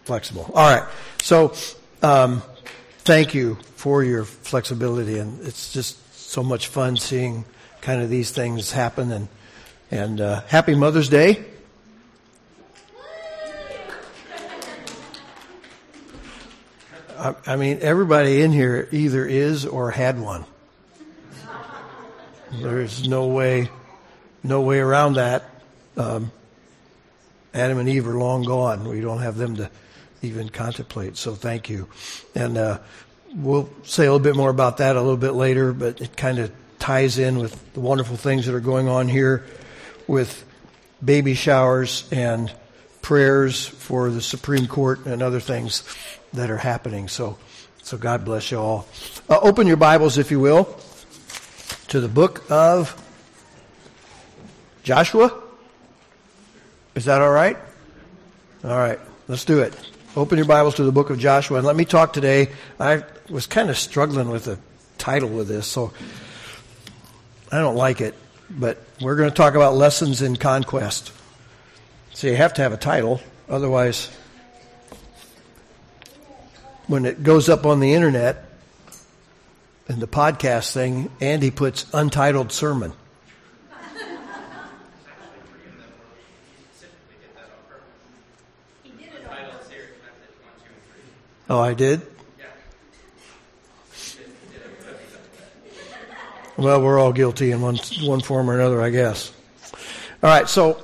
flexible. All right. So, thank you for your flexibility, and it's just so much fun seeing kind of these things happen. And happy Mother's Day. I mean, everybody in here either is or had one. There's no way around that. Adam and Eve are long gone. We don't have them to even contemplate. So thank you. And we'll say a little bit more about that a little bit later, but it kind of ties in with the wonderful things that are going on here with baby showers and prayers for the Supreme Court and other things that are happening. So God bless you all. Open your Bibles, if you will, to the book of Joshua. Is that all right? All right, let's do it. Open your Bibles to the book of Joshua. And let me talk today. I was kind of struggling with the title of this, so I don't like it. But we're going to talk about lessons in conquest. So you have to have a title. Otherwise, when it goes up on the internet and the podcast thing, Andy puts untitled sermon. Oh, I did? Well, we're all guilty in one form or another, I guess. All right, so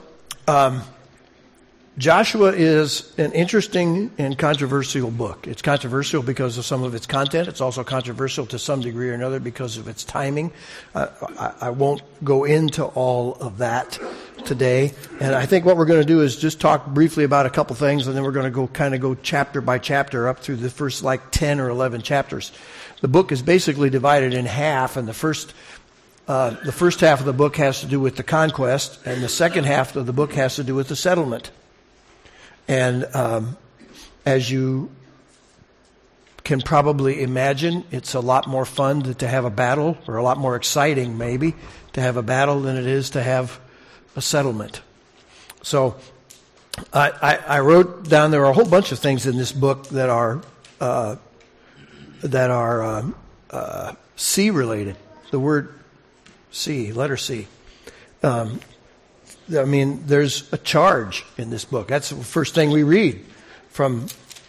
Joshua is an interesting and controversial book. It's controversial because of some of its content. It's also controversial to some degree or another because of its timing. I won't go into all of that today. And I think what we're going to do is just talk briefly about a couple things, and then we're going to go chapter by chapter up through the first 10 or 11 chapters. The book is basically divided in half, and the first half of the book has to do with the conquest, and the second half of the book has to do with the settlement. And as you can probably imagine, it's a lot more fun to have a battle, or a lot more exciting maybe, to have a battle than it is to have a settlement. So I wrote down, there are a whole bunch of things in this book that are C related. The word C, letter C. I mean, there's a charge in this book. That's the first thing we read from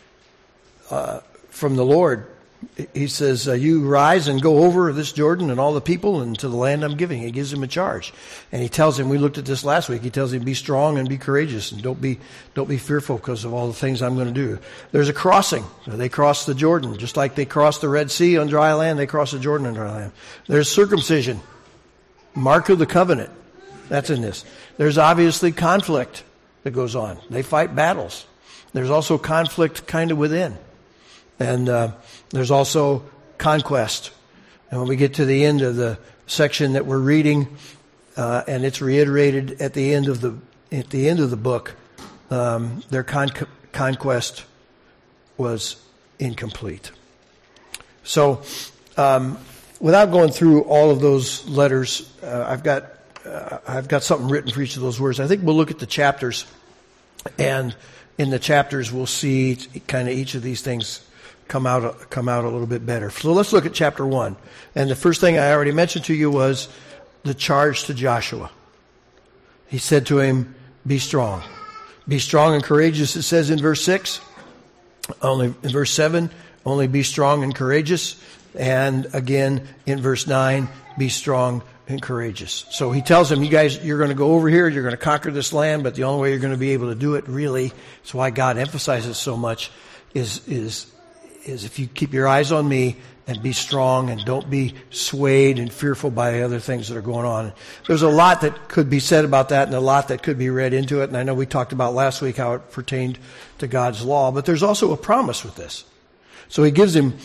the Lord. He says, you rise and go over this Jordan and all the people and to the land I'm giving. He gives him a charge. And he tells him, we looked at this last week, he tells him, be strong and be courageous and don't be fearful because of all the things I'm going to do. There's a crossing. They cross the Jordan. Just like they crossed the Red Sea on dry land, they cross the Jordan on dry land. There's circumcision. Mark of the covenant. That's in this. There's obviously conflict that goes on. They fight battles. There's also conflict kind of within. And there's also conquest. And when we get to the end of the section that we're reading, and it's reiterated at the end of the book, their conquest was incomplete. So, without going through all of those letters, I've got something written for each of those words. I think we'll look at the chapters, and in the chapters we'll see kind of each of these things come out a little bit better. So let's look at chapter 1. And the first thing I already mentioned to you was the charge to Joshua. He said to him, be strong. Be strong and courageous, it says in verse 6. Only in verse 7, only be strong and courageous. And again in verse 9, be strong and courageous. So he tells them, you guys, you're going to go over here, you're going to conquer this land, but the only way you're going to be able to do it really, it's why God emphasizes so much, is if you keep your eyes on me and be strong and don't be swayed and fearful by other things that are going on. There's a lot that could be said about that and a lot that could be read into it. And I know we talked about last week how it pertained to God's law, but there's also a promise with this. So he gives him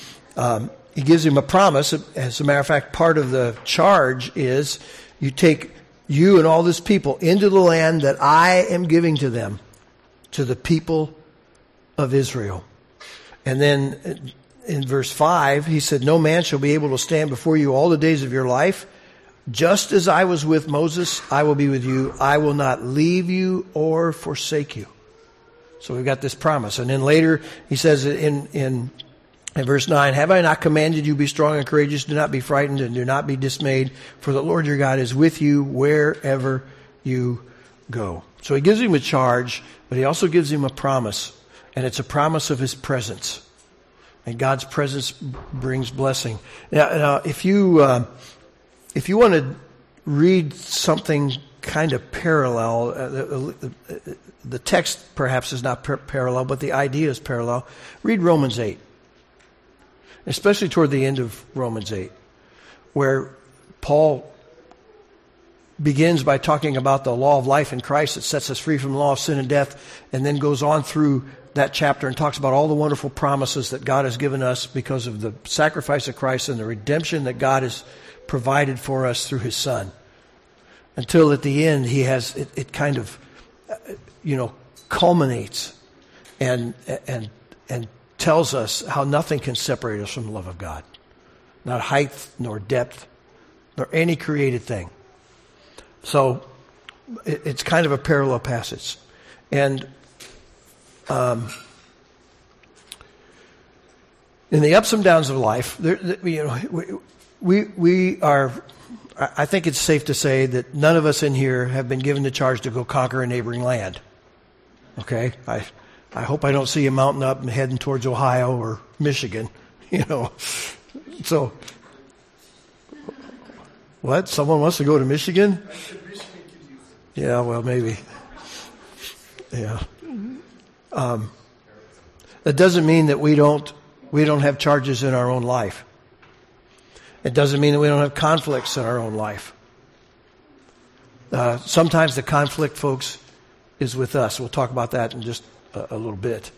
a promise. As a matter of fact, part of the charge is you take you and all this people into the land that I am giving to them, to the people of Israel. And then in verse 5, he said, no man shall be able to stand before you all the days of your life. Just as I was with Moses, I will be with you. I will not leave you or forsake you. So we've got this promise. And then later he says in verse 9, have I not commanded you, be strong and courageous, do not be frightened and do not be dismayed, for the Lord your God is with you wherever you go. So he gives him a charge, but he also gives him a promise. And it's a promise of his presence. And God's presence brings blessing. Now if you want to read something kind of parallel, the text perhaps is not parallel, but the idea is parallel. Read Romans 8. Especially toward the end of Romans 8, where Paul begins by talking about the law of life in Christ that sets us free from the law of sin and death, and then goes on through that chapter and talks about all the wonderful promises that God has given us because of the sacrifice of Christ and the redemption that God has provided for us through his Son. Until at the end, he has, it kind of, culminates and tells us how nothing can separate us from the love of God. Not height, nor depth, nor any created thing. So it's kind of a parallel passage. And in the ups and downs of life, we are, I think it's safe to say that none of us in here have been given the charge to go conquer a neighboring land. Okay? I hope I don't see you mounting up and heading towards Ohio or Michigan, So, what? Someone wants to go to Michigan? Yeah, well, maybe. Yeah. That doesn't mean that we don't have charges in our own life. It doesn't mean that we don't have conflicts in our own life. Sometimes the conflict, folks, is with us. We'll talk about that in just a little bit.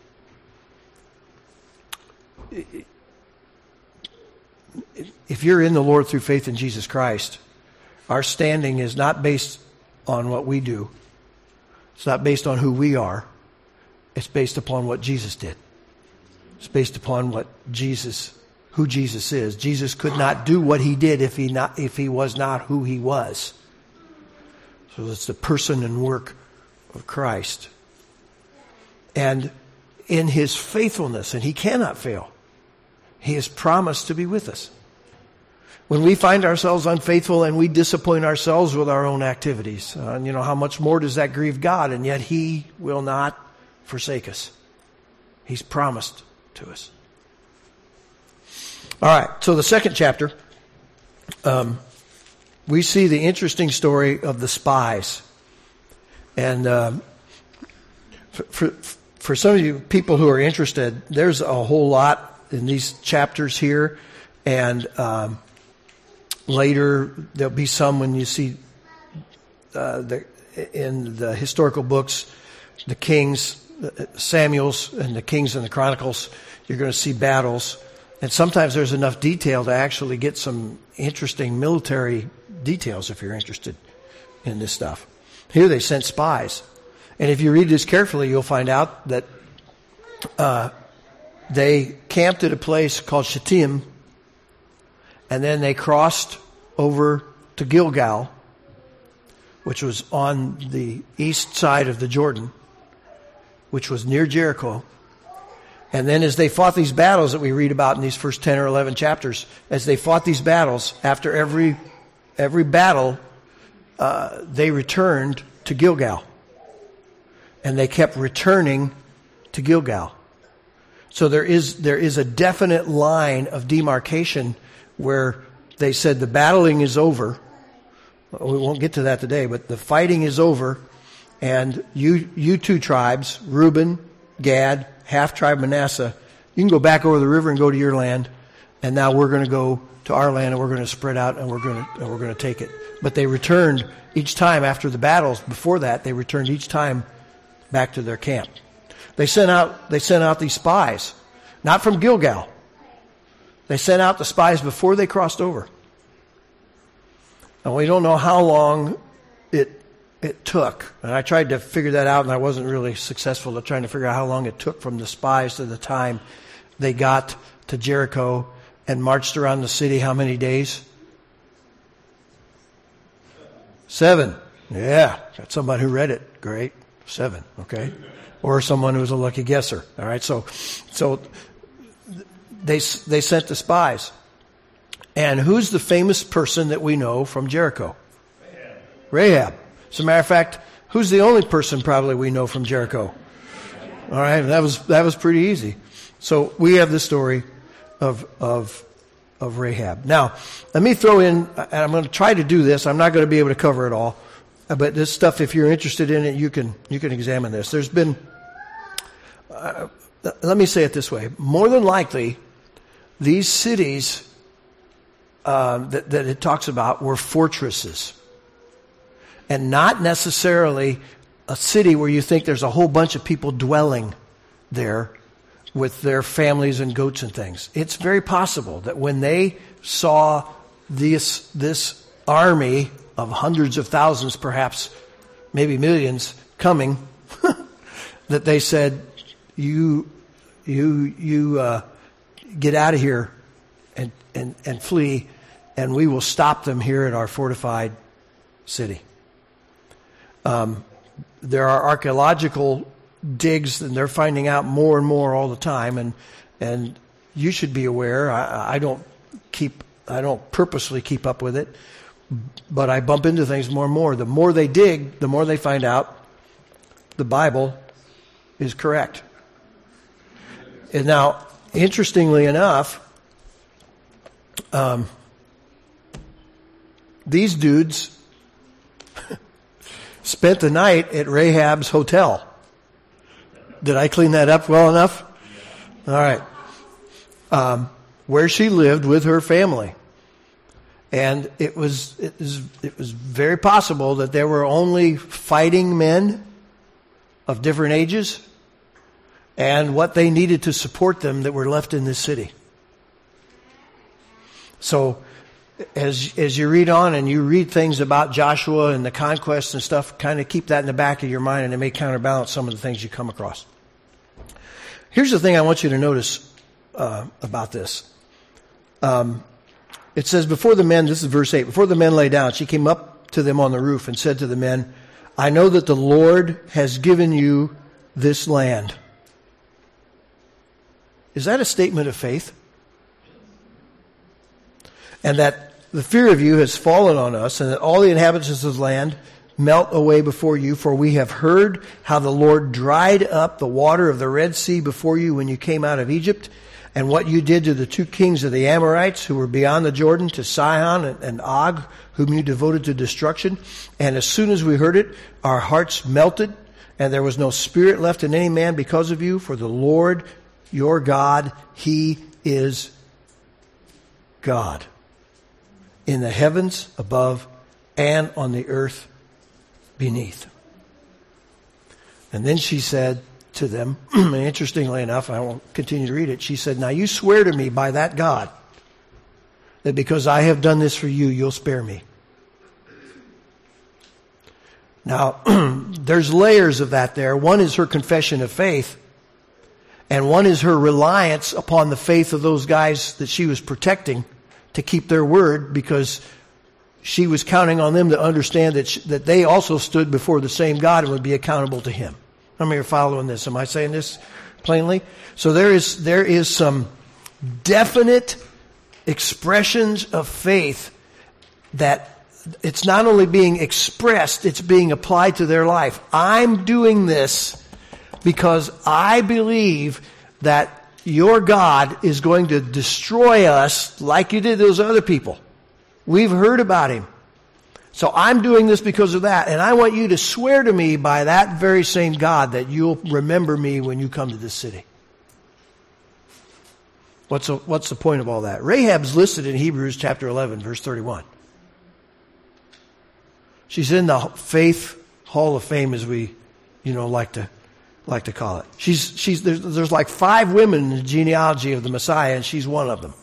If you're in the Lord through faith in Jesus Christ, our standing is not based on what we do. It's not based on who we are. It's based upon what Jesus did. It's based upon who Jesus is. Jesus could not do what he did if he was not who he was. So it's the person and work of Christ. And in his faithfulness, and he cannot fail, he has promised to be with us. When we find ourselves unfaithful and we disappoint ourselves with our own activities, how much more does that grieve God? And yet he will not forsake us. He's promised to us. All right, so the second chapter, we see the interesting story of the spies. And for some of you people who are interested, there's a whole lot in these chapters here. And later, there'll be some when you see in the historical books, the Kings, Samuel's and the Kings and the Chronicles, you're going to see battles. And sometimes there's enough detail to actually get some interesting military details if you're interested in this stuff. Here they sent spies. And if you read this carefully, you'll find out that they camped at a place called Shittim, and then they crossed over to Gilgal, which was on the east side of the Jordan, which was near Jericho. And then as they fought these battles that we read about in these first 10 or 11 chapters, as they fought these battles, after every battle, they returned to Gilgal. And they kept returning to Gilgal. So there is a definite line of demarcation where they said the battling is over. We won't get to that today, but the fighting is over. And you two tribes, Reuben, Gad, half-tribe Manasseh, you can go back over the river and go to your land. And now we're going to go to our land and we're going to spread out and we're going to take it. But they returned each time after the battles. Before that, they returned each time back to their camp. They sent out these spies, not from Gilgal. They sent out the spies before they crossed over. And we don't know how long it took. And I tried to figure that out, and I wasn't really successful at trying to figure out how long it took from the spies to the time they got to Jericho and marched around the city. How many days? 7. Yeah, got somebody who read it. Great. 7, okay? Or someone who's a lucky guesser, all right? So they sent the spies. And who's the famous person that we know from Jericho? Rahab. As a matter of fact, who's the only person probably we know from Jericho? All right, that was pretty easy. So we have the story of Rahab. Now, let me throw in, and I'm going to try to do this. I'm not going to be able to cover it all, but this stuff, if you're interested in it, you can examine this. There's been, let me say it this way: more than likely, these cities that it talks about were fortresses, and not necessarily a city where you think there's a whole bunch of people dwelling there with their families and goats and things. It's very possible that when they saw this army of hundreds of thousands, perhaps maybe millions coming, that they said, you get out of here and flee, and we will stop them here at our fortified city. There are archaeological digs, and they're finding out more and more all the time, and you should be aware. I don't purposely keep up with it, but I bump into things more and more. The more they dig, the more they find out the Bible is correct. And now, interestingly enough, these dudes spent the night at Rahab's hotel. Did I clean that up well enough? All right. Where she lived with her family. And it was very possible that there were only fighting men of different ages and what they needed to support them that were left in this city. So as you read on and you read things about Joshua and the conquest and stuff, kind of keep that in the back of your mind, and it may counterbalance some of the things you come across. Here's the thing I want you to notice about this. It says, before the men, this is verse 8, before the men lay down, she came up to them on the roof and said to the men, I know that the Lord has given you this land. Is that a statement of faith? And that the fear of you has fallen on us, and that all the inhabitants of the land melt away before you, for we have heard how the Lord dried up the water of the Red Sea before you when you came out of Egypt, and what you did to the 2 kings of the Amorites who were beyond the Jordan, to Sihon and Og, whom you devoted to destruction. And as soon as we heard it, our hearts melted, and there was no spirit left in any man because of you, for the Lord your God, He is God, in the heavens above and on the earth beneath. And then she said to them, interestingly enough, I won't continue to read it, she said, now you swear to me by that God that because I have done this for you, you'll spare me. Now, there's layers of that there. One is her confession of faith, and one is her reliance upon the faith of those guys that she was protecting to keep their word, because she was counting on them to understand that they also stood before the same God and would be accountable to Him. How many are following this? Am I saying this plainly? So there is some definite expressions of faith that it's not only being expressed, it's being applied to their life. I'm doing this because I believe that your God is going to destroy us like you did those other people. We've heard about Him. So I'm doing this because of that. And I want you to swear to me by that very same God that you'll remember me when you come to this city. What's the point of all that? Rahab's listed in Hebrews chapter 11, verse 31. She's in the faith hall of fame, as we, like to call it. There's like 5 women in the genealogy of the Messiah, and she's one of them.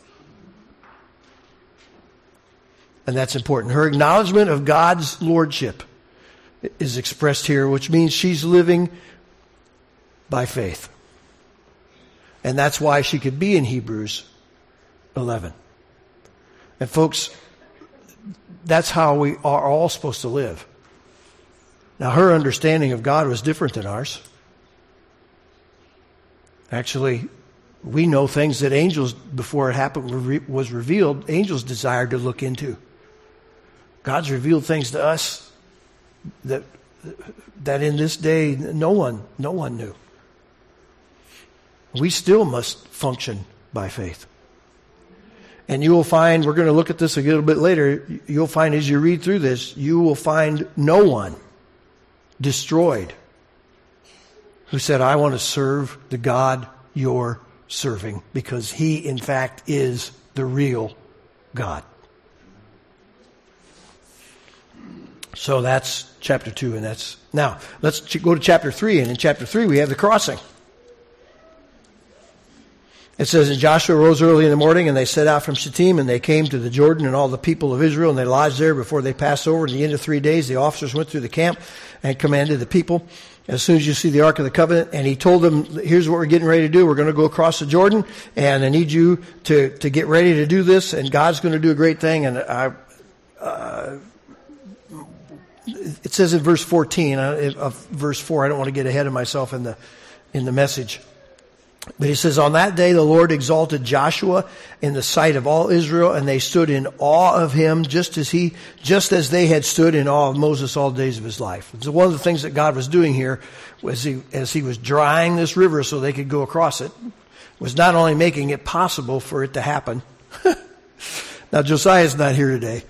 And that's important. Her acknowledgement of God's lordship is expressed here, which means she's living by faith. And that's why she could be in Hebrews 11. And folks, that's how we are all supposed to live. Now, her understanding of God was different than ours. Actually, we know things that angels, before it happened, was revealed, angels desired to look into. God's revealed things to us that in this day no one knew. We still must function by faith. And you will find, we're going to look at this a little bit later, you'll find as you read through this, you will find no one destroyed who said, I want to serve the God you're serving, because he, in fact, is the real God. So that's chapter 2, and that's... Now, let's go to chapter 3, and in chapter 3 we have the crossing. It says, and Joshua rose early in the morning, and they set out from Shittim, and they came to the Jordan, and all the people of Israel, and they lodged there before they passed over. At the end of 3 days, the officers went through the camp and commanded the people, as soon as you see the Ark of the Covenant, and he told them, here's what we're getting ready to do. We're going to go across the Jordan, and I need you to get ready to do this, and God's going to do a great thing. And it says in verse 14 of verse 4, I don't want to get ahead of myself in the message. But he says, on that day the Lord exalted Joshua in the sight of all Israel, and they stood in awe of him just as they had stood in awe of Moses all the days of his life. So one of the things that God was doing here was as he was drying this river so they could go across it, was not only making it possible for it to happen. Now Josiah's not here today.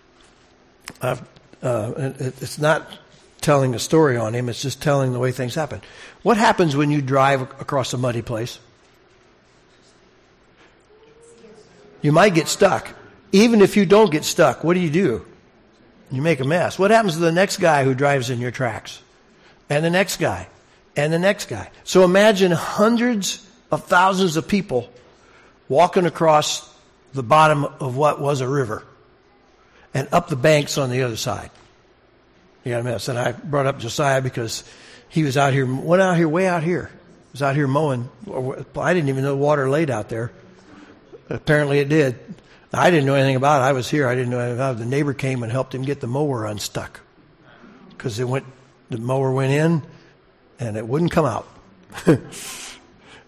It's not telling a story on him, it's just telling the way things happen. What happens when you drive across a muddy place? You might get stuck. Even if you don't get stuck, what do? You make a mess. What happens to the next guy who drives in your tracks? And the next guy. And the next guy. So imagine hundreds of thousands of people walking across the bottom of what was a river and up the banks on the other side. You got a mess. And I brought up Josiah because he was way out here. He was out here mowing. I didn't even know the water laid out there. Apparently it did. I didn't know anything about it. I was here. I didn't know anything about it. The neighbor came and helped him get the mower unstuck. Because the mower went in and it wouldn't come out. It's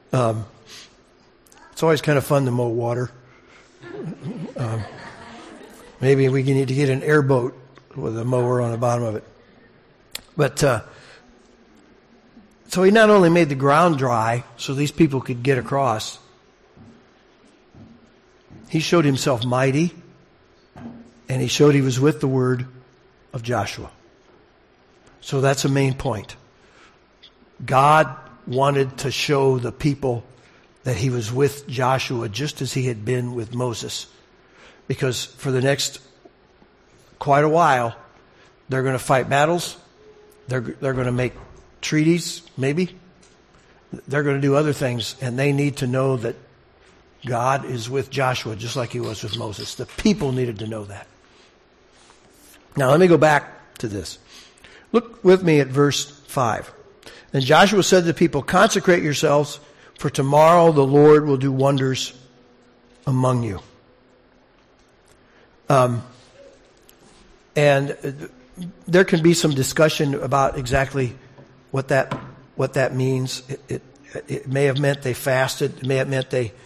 always kind of fun to mow water. Maybe we need to get an airboat with a mower on the bottom of it. But so he not only made the ground dry so these people could get across, he showed himself mighty, and he showed he was with the word of Joshua. So that's a main point. God wanted to show the people that he was with Joshua just as he had been with Moses. Because for the next quite a while, they're going to fight battles. They're going to make treaties, maybe. They're going to do other things, and they need to know that God is with Joshua just like he was with Moses. The people needed to know that. Now let me go back to this. Look with me at verse 5. And Joshua said to the people, consecrate yourselves, for tomorrow the Lord will do wonders among you. And there can be some discussion about exactly what that means. It may have meant they fasted. It may have meant they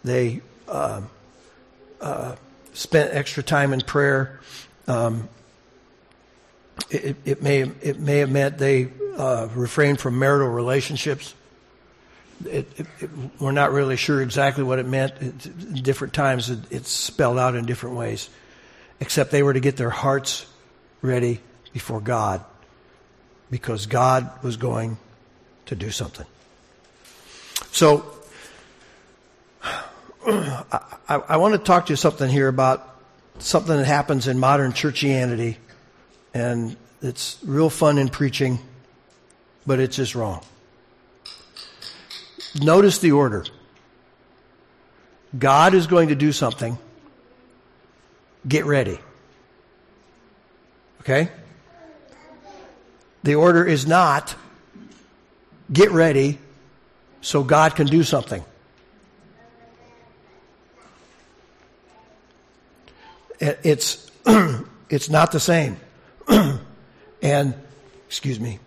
spent extra time in prayer. It may have meant they refrained from marital relationships. We're not really sure exactly what it meant. In different times, it's spelled out in different ways. Except they were to get their hearts ready before God, because God was going to do something. So, I want to talk to you something here about something that happens in modern churchianity, and it's real fun in preaching, but it's just wrong. Notice the order. God is going to do something. Get ready. Okay? The order is not get ready so God can do something. It's not the same. And Excuse me.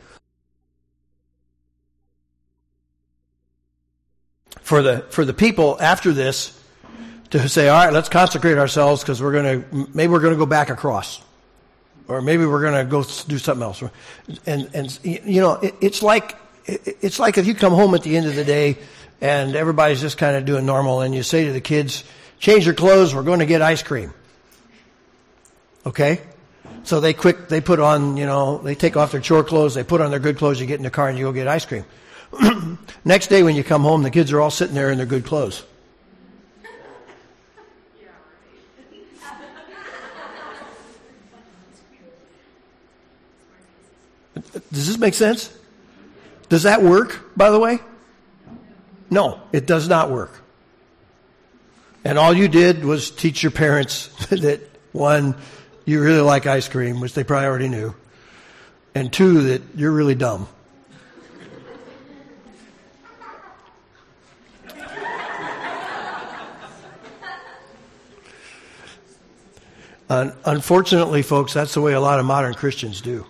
For the people after this to say, all right, let's consecrate ourselves because maybe we're going to go back across. Or maybe we're going to go do something else. And you know, it's like if you come home at the end of the day and everybody's just kind of doing normal and you say to the kids, change your clothes, we're going to get ice cream. Okay? So they put on, you know, they take off their chore clothes, they put on their good clothes, you get in the car and you go get ice cream. Next day when you come home, the kids are all sitting there in their good clothes. Does this make sense? Does that work, by the way? No, it does not work. And all you did was teach your parents that, one, you really like ice cream, which they probably already knew, and two, that you're really dumb. Unfortunately, folks, that's the way a lot of modern Christians do.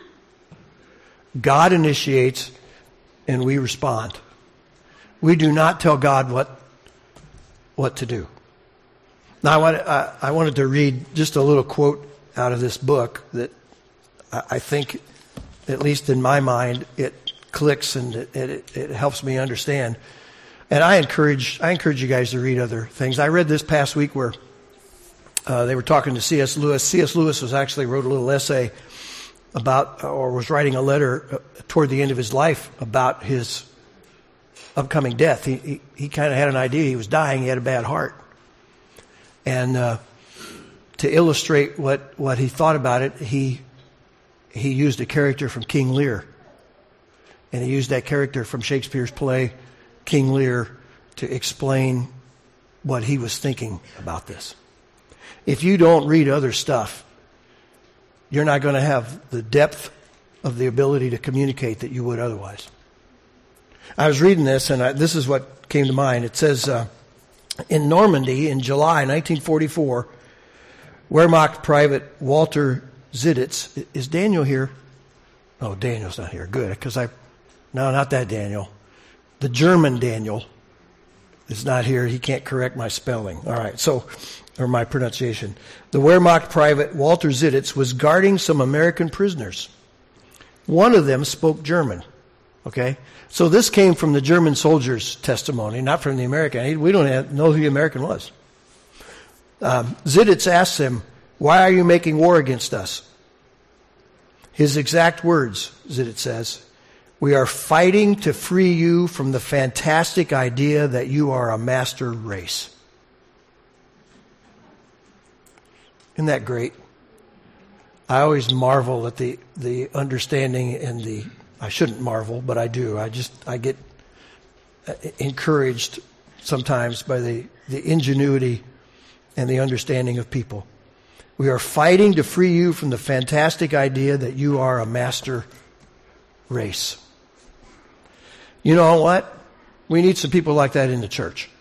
God initiates and we respond. We do not tell God what to do. Now, I wanted to read just a little quote out of this book that I think, at least in my mind, it clicks and it helps me understand. And I encourage you guys to read other things. I read this past week where they were talking to C.S. Lewis. C.S. Lewis wrote a little essay about, or was writing a letter toward the end of his life about his upcoming death. He kind of had an idea he was dying. He had a bad heart. And to illustrate what he thought about it, he used a character from King Lear. And he used that character from Shakespeare's play, King Lear, to explain what he was thinking about this. If you don't read other stuff, you're not going to have the depth of the ability to communicate that you would otherwise. I was reading this, and this is what came to mind. It says, in Normandy in July 1944, Wehrmacht Private Walter Ziditz. Is Daniel here? Oh, Daniel's not here. Good, because no, not that Daniel. The German Daniel is not here. He can't correct my spelling. All right, or my pronunciation. The Wehrmacht Private Walter Ziditz was guarding some American prisoners. One of them spoke German. Okay? So this came from the German soldier's testimony, not from the American. We don't know who the American was. Ziditz asked him, "Why are you making war against us?" His exact words, Ziditz says, "We are fighting to free you from the fantastic idea that you are a master race." Isn't that great? I always marvel at the understanding and I shouldn't marvel, but I do. I get encouraged sometimes by the ingenuity and the understanding of people. We are fighting to free you from the fantastic idea that you are a master race. You know what? We need some people like that in the church.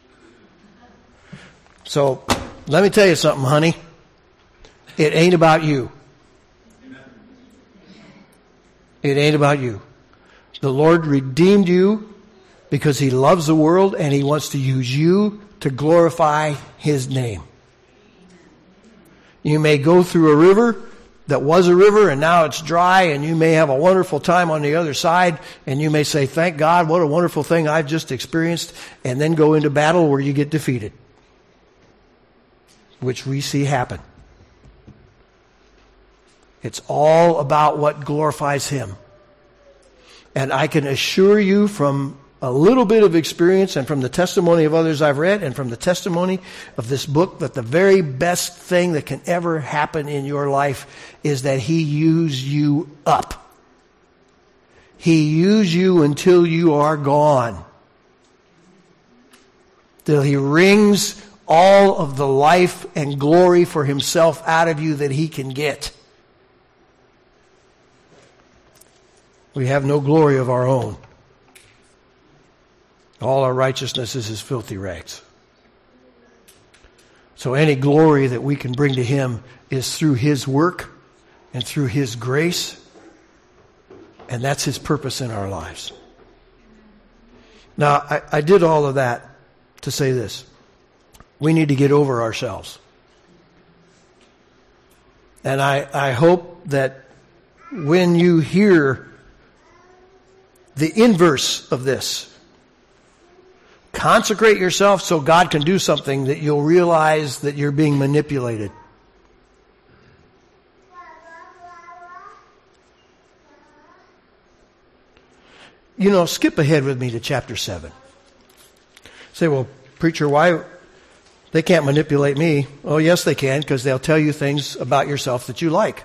So, let me tell you something, honey. It ain't about you. It ain't about you. The Lord redeemed you because He loves the world and He wants to use you to glorify His name. You may go through a river that was a river and now it's dry, and you may have a wonderful time on the other side, and you may say, "Thank God, what a wonderful thing I've just experienced," and then go into battle where you get defeated, which we see happen. It's all about what glorifies Him. And I can assure you from a little bit of experience and from the testimony of others I've read and from the testimony of this book that the very best thing that can ever happen in your life is that He use you up. He use you until you are gone. Till He wrings all of the life and glory for Himself out of you that He can get. We have no glory of our own. All our righteousness is as filthy rags. So any glory that we can bring to Him is through His work and through His grace And that's His purpose in our lives. Now, I did all of that to say this. We need to get over ourselves. And I hope that when you hear the inverse of this, consecrate yourself so God can do something, that you'll realize that you're being manipulated. You know, skip ahead with me to chapter 7. Say, well, preacher, why? They can't manipulate me. Oh, yes, they can, because they'll tell you things about yourself that you like.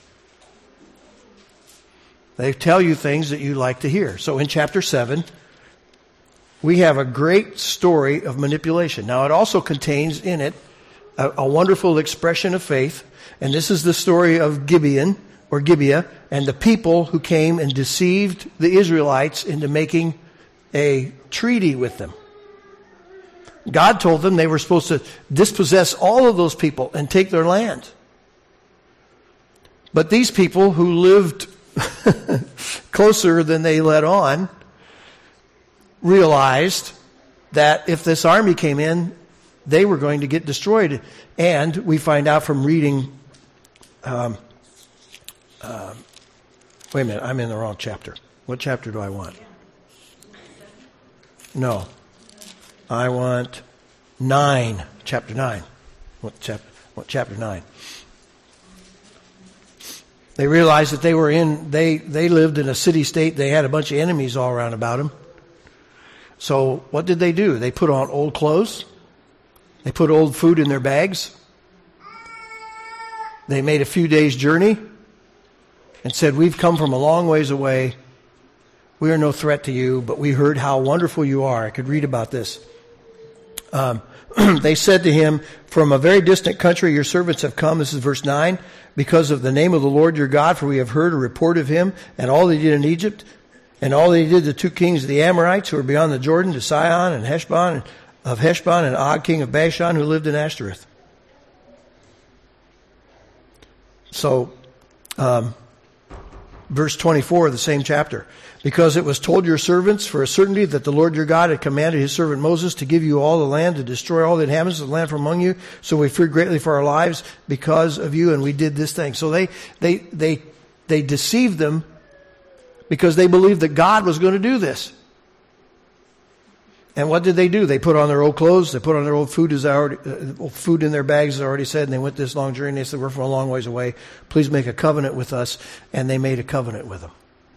They tell you things that you like to hear. So in chapter 7, we have a great story of manipulation. Now, it also contains in it a wonderful expression of faith. And this is the story of Gibeon, or Gibeah, and the people who came and deceived the Israelites into making a treaty with them. God told them they were supposed to dispossess all of those people and take their land. But these people who lived closer than they let on realized that if this army came in, they were going to get destroyed. And we find out from reading... wait a minute, I'm in the wrong chapter. What chapter do I want? No. I want 9, chapter 9. What chapter 9? They realized that they lived in a city-state. They had a bunch of enemies all around about them. So what did they do? They put on old clothes. They put old food in their bags. They made a few days' journey and said, we've come from a long ways away. We are no threat to you, but we heard how wonderful you are. I could read about this. They said to him, from a very distant country your servants have come, this is verse 9, because of the name of the Lord your God, for we have heard a report of him and all that he did in Egypt, and all that he did to 2 kings of the Amorites who were beyond the Jordan, to Sihon and Heshbon, and Og, king of Bashan, who lived in Ashtoreth. So, verse 24 of the same chapter. Because it was told your servants for a certainty that the Lord your God had commanded his servant Moses to give you all the land, to destroy all the inhabitants of the land from among you. So we feared greatly for our lives because of you, and we did this thing. So they deceived them because they believed that God was going to do this. And what did they do? They put on their old clothes. They put on their old food, food in their bags, as I already said. And they went this long journey. They said, we're from a long ways away. Please make a covenant with us. And they made a covenant with them.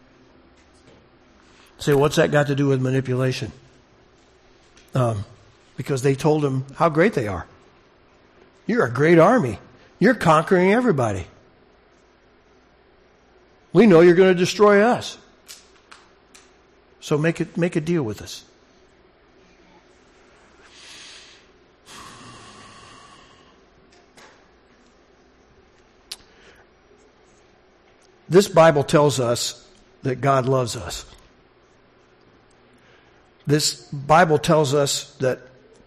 Say, what's that got to do with manipulation? Because they told them how great they are. You're a great army. You're conquering everybody. We know you're going to destroy us. So make a deal with us. This Bible tells us that God loves us. This Bible tells us that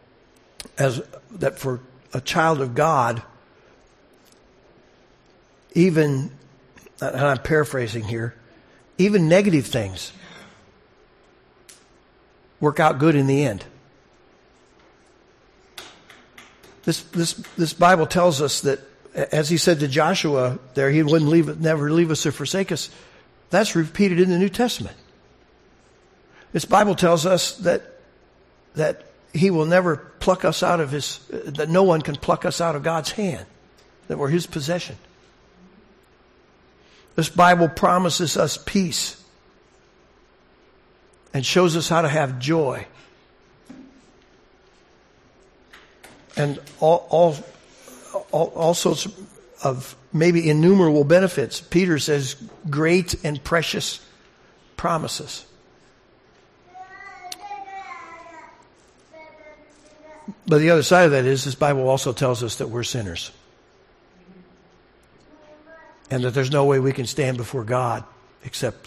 for a child of God, even, and I'm paraphrasing here, even negative things work out good in the end. This Bible tells us that, as he said to Joshua there, he wouldn't never leave us or forsake us. That's repeated in the New Testament. This Bible tells us that he will never pluck us out of that no one can pluck us out of God's hand, that we're his possession. This Bible promises us peace and shows us how to have joy. And all sorts of maybe innumerable benefits. Peter says great and precious promises. But the other side of that is this Bible also tells us that we're sinners. And that there's no way we can stand before God except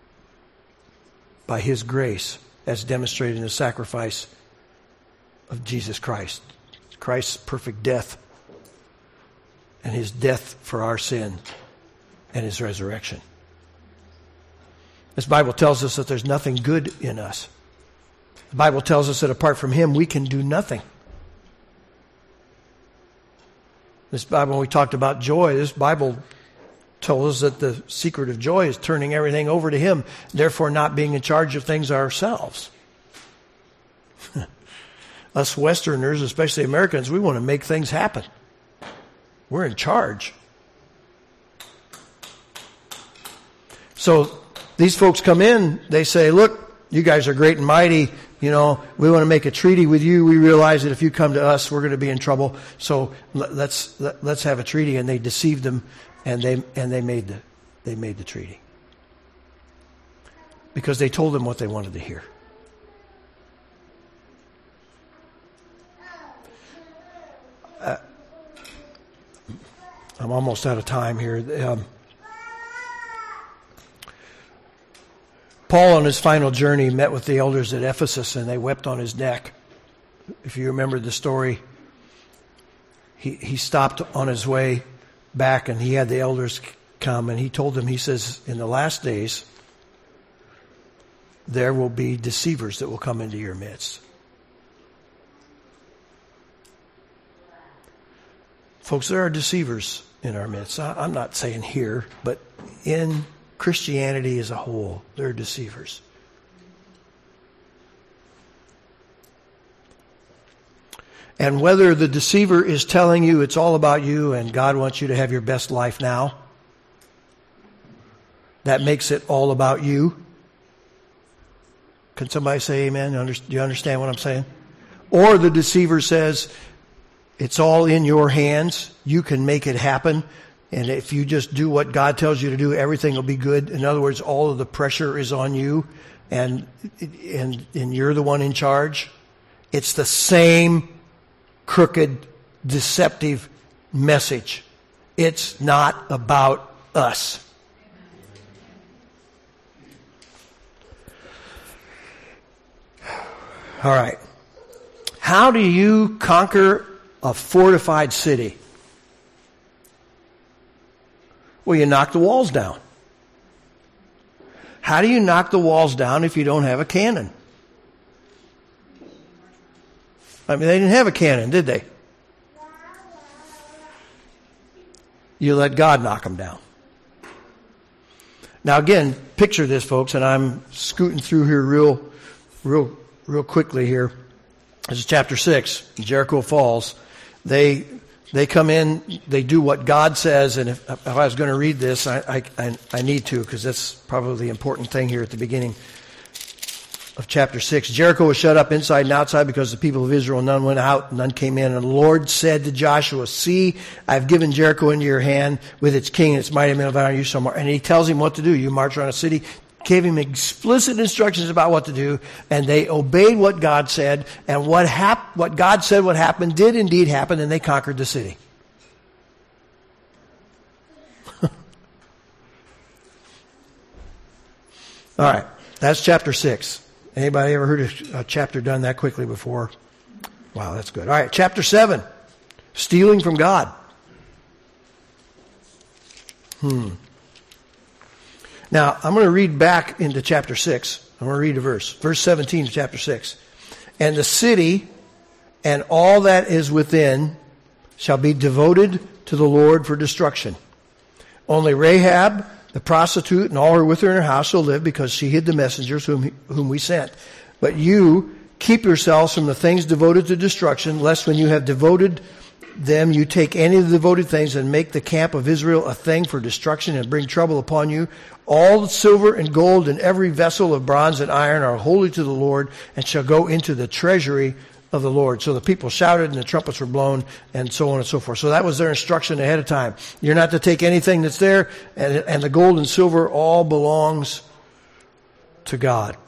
by his grace as demonstrated in the sacrifice of Jesus Christ. Christ's perfect death and his death for our sin and his resurrection. This Bible tells us that there's nothing good in us. The Bible tells us that apart from Him, we can do nothing. This Bible, when we talked about joy, this Bible told us that the secret of joy is turning everything over to Him, therefore not being in charge of things ourselves. Us Westerners, especially Americans, we want to make things happen. We're in charge. So these folks come in, they say, look, you guys are great and mighty. We want to make a treaty with you. We realize that if you come to us, we're going to be in trouble. So let's have a treaty. And they deceived them, and they made the treaty because they told them what they wanted to hear. I'm almost out of time here. Paul, on his final journey, met with the elders at Ephesus, and they wept on his neck. If you remember the story, he stopped on his way back, and he had the elders come, and he told them, he says, in the last days, there will be deceivers that will come into your midst. Folks, there are deceivers in our midst. I'm not saying here, but in Christianity as a whole, there are deceivers. And whether the deceiver is telling you it's all about you and God wants you to have your best life now, that makes it all about you. Can somebody say amen? Do you understand what I'm saying? Or the deceiver says, it's all in your hands. You can make it happen. And if you just do what God tells you to do, everything will be good. In other words, all of the pressure is on you and you're the one in charge. It's the same crooked, deceptive message. It's not about us. All right. How do you conquer a fortified city? Well, you knock the walls down. How do you knock the walls down if you don't have a cannon? I mean, they didn't have a cannon, did they? You let God knock them down. Now again, picture this, folks, and I'm scooting through here real quickly here. This is chapter 6, Jericho falls. They come in, they do what God says, and if I was going to read this, I need to, because that's probably the important thing here at the beginning of chapter 6. Jericho was shut up inside and outside because the people of Israel, none went out, none came in. And the Lord said to Joshua, see, I've given Jericho into your hand with its king and its mighty men of valor. You shall march. And he tells him what to do. You march around a city. Gave him explicit instructions about what to do, and they obeyed what God said, and what God said what happened did indeed happen, and they conquered the city. All right, that's chapter 6. Anybody ever heard a chapter done that quickly before? Wow, that's good. All right, chapter 7, stealing from God. Now, I'm going to read back into chapter 6. I'm going to read a verse. Verse 17 of chapter 6. And the city and all that is within shall be devoted to the Lord for destruction. Only Rahab, the prostitute, and all who are with her in her house shall live, because she hid the messengers whom we sent. But you keep yourselves from the things devoted to destruction, lest when you have devoted them, you take any of the devoted things and make the camp of Israel a thing for destruction and bring trouble upon you. All the silver and gold and every vessel of bronze and iron are holy to the Lord and shall go into the treasury of the Lord. So the people shouted and the trumpets were blown and so on and so forth. So that was their instruction ahead of time. You're not to take anything that's there, and the gold and silver all belongs to God.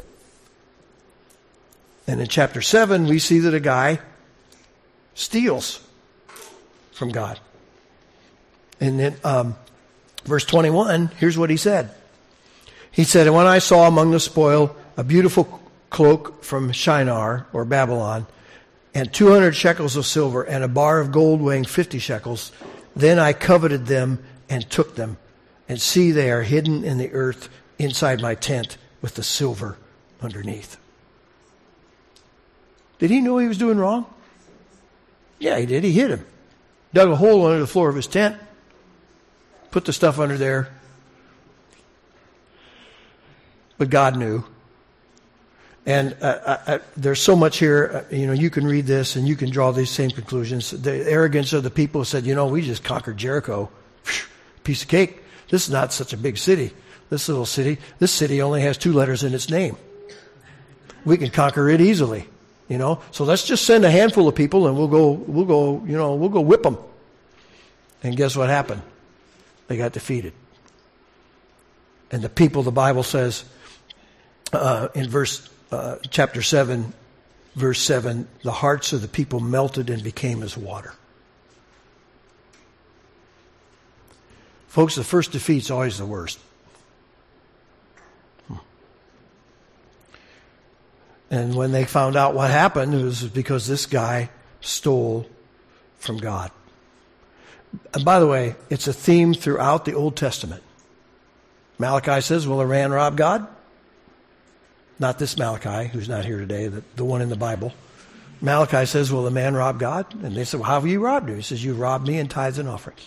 And in chapter 7, we see that a guy steals from God. And then verse 21, here's what he said. He said, and when I saw among the spoil a beautiful cloak from Shinar, or Babylon, and 200 shekels of silver, and a bar of gold weighing 50 shekels, then I coveted them and took them. And see, they are hidden in the earth inside my tent with the silver underneath. Did he know he was doing wrong? Yeah, he did. He hid him. Dug a hole under the floor of his tent. Put the stuff under there. But God knew. And there's so much here. You can read this and you can draw these same conclusions. The arrogance of the people said, we just conquered Jericho. Piece of cake. This is not such a big city. This city only has 2 letters in its name. We can conquer it easily. So let's just send a handful of people and we'll go whip them. And guess what happened? They got defeated. And the people, the Bible says, in chapter 7, verse 7, the hearts of the people melted and became as water. Folks, the first defeat's always the worst. And when they found out what happened, it was because this guy stole from God. And by the way, it's a theme throughout the Old Testament. Malachi says, will a man rob God? Not this Malachi, who's not here today, the one in the Bible. Malachi says, will a man rob God? And they said, well, how have you robbed him? He says, you robbed me in tithes and offerings.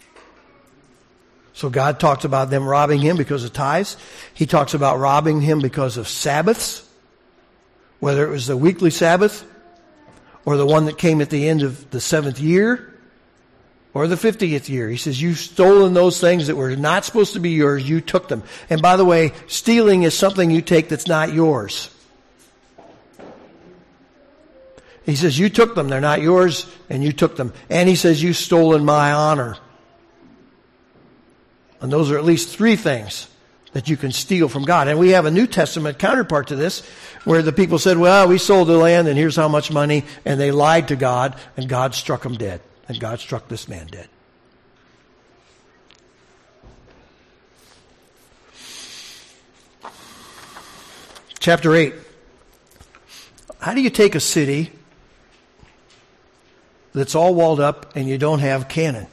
So God talks about them robbing him because of tithes. He talks about robbing him because of Sabbaths. Whether it was the weekly Sabbath or the one that came at the end of the 7th year or the 50th year. He says, you've stolen those things that were not supposed to be yours. You took them. And by the way, stealing is something you take that's not yours. He says, you took them. They're not yours, and you took them. And he says, you've stolen my honor. And those are at least 3 things that you can steal from God. And we have a New Testament counterpart to this, where the people said, well, we sold the land and here's how much money, and they lied to God, and God struck them dead. And God struck this man dead. Chapter 8. How do you take a city that's all walled up and you don't have cannon?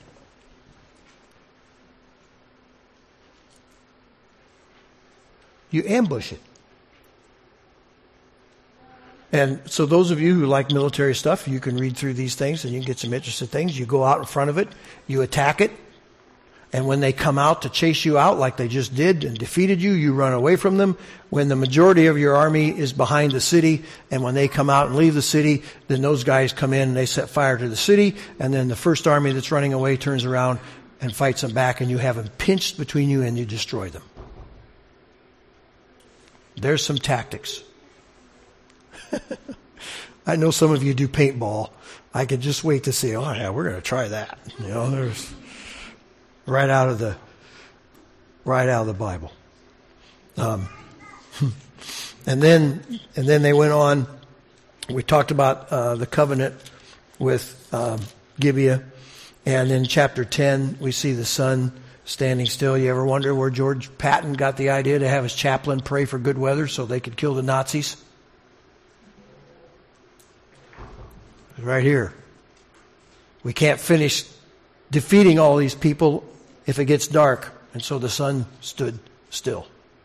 You ambush it. And so those of you who like military stuff, you can read through these things and you can get some interesting things. You go out in front of it, you attack it, and when they come out to chase you out like they just did and defeated you, you run away from them. When the majority of your army is behind the city, and when they come out and leave the city, then those guys come in and they set fire to the city, and then the first army that's running away turns around and fights them back, and you have them pinched between you and you destroy them. There's some tactics. I know some of you do paintball. I could just wait to see, oh yeah, we're going to try that. There's right out of the Bible. And then they went on. We talked about the covenant with Gibeah. And in chapter 10, we see the sun standing still. You ever wonder where George Patton got the idea to have his chaplain pray for good weather so they could kill the Nazis? Right here. We can't finish defeating all these people if it gets dark. And so the sun stood still.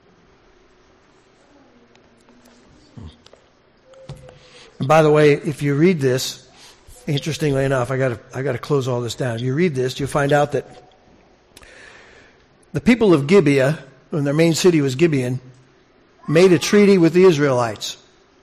And by the way, if you read this, interestingly enough, I got to close all this down. If you read this, you'll find out that the people of Gibeah, when their main city was Gibeon, made a treaty with the Israelites.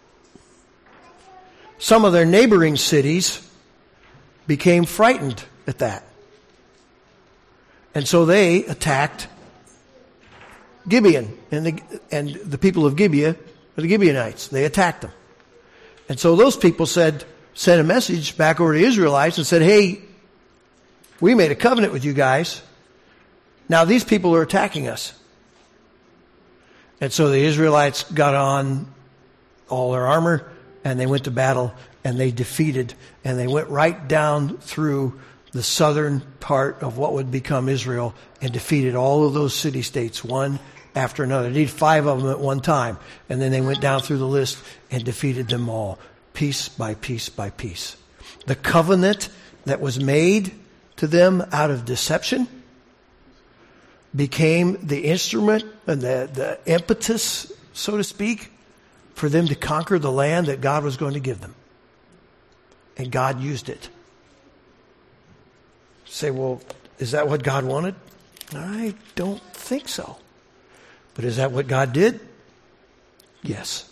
Some of their neighboring cities became frightened at that. And so they attacked Gibeon, and the people of Gibeah, the Gibeonites, they attacked them. And so those people sent a message back over to the Israelites and said, hey, we made a covenant with you guys. Now these people are attacking us. And so the Israelites got on all their armor and they went to battle and they defeated, and they went right down through the southern part of what would become Israel and defeated all of those city-states one after another. They did 5 of them at one time. And then they went down through the list and defeated them all, piece by piece by piece. The covenant that was made to them out of deception became the instrument and the impetus, so to speak, for them to conquer the land that God was going to give them. And God used it. Say, well, is that what God wanted? I don't think so. But is that what God did? Yes.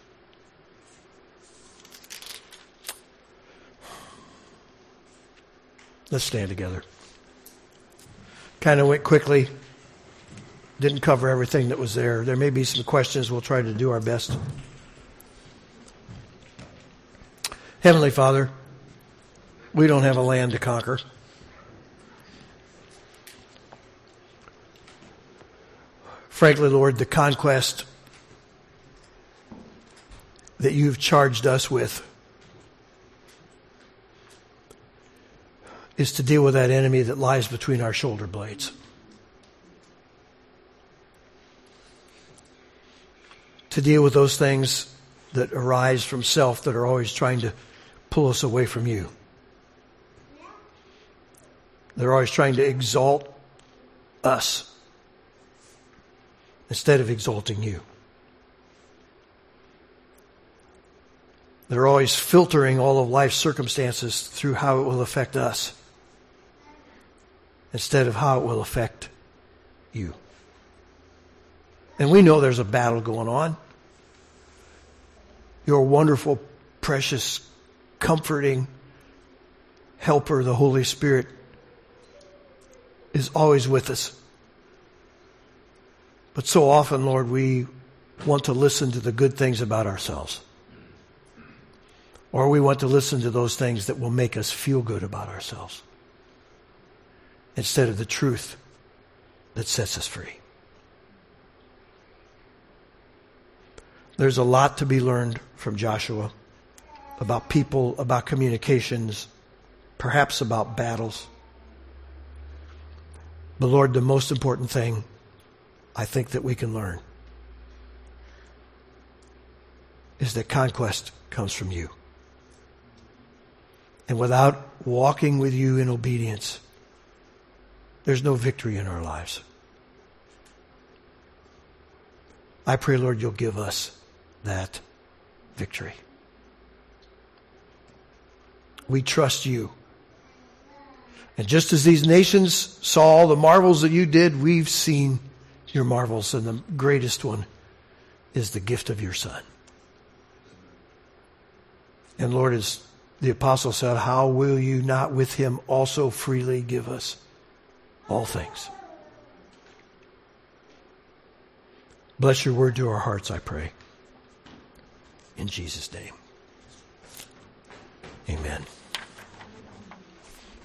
Let's stand together. Kind of went quickly. Didn't cover everything that was there. There may be some questions. We'll try to do our best. Heavenly Father, we don't have a land to conquer. Frankly, Lord, the conquest that you've charged us with is to deal with that enemy that lies between our shoulder blades. To deal with those things that arise from self that are always trying to pull us away from you. They're always trying to exalt us instead of exalting you. They're always filtering all of life's circumstances through how it will affect us instead of how it will affect you. And we know there's a battle going on. Your wonderful, precious, comforting helper, the Holy Spirit, is always with us. But so often, Lord, we want to listen to the good things about ourselves. Or we want to listen to those things that will make us feel good about ourselves instead of the truth that sets us free. There's a lot to be learned from Joshua about people, about communications, perhaps about battles. But Lord, the most important thing I think that we can learn is that conquest comes from you. And without walking with you in obedience, there's no victory in our lives. I pray, Lord, you'll give us that victory. We trust you. And just as these nations saw all the marvels that you did, we've seen your marvels, and the greatest one is the gift of your Son. And Lord, as the apostle said, how will you not with him also freely give us all things? Bless your word to our hearts, I pray. In Jesus' name. Amen.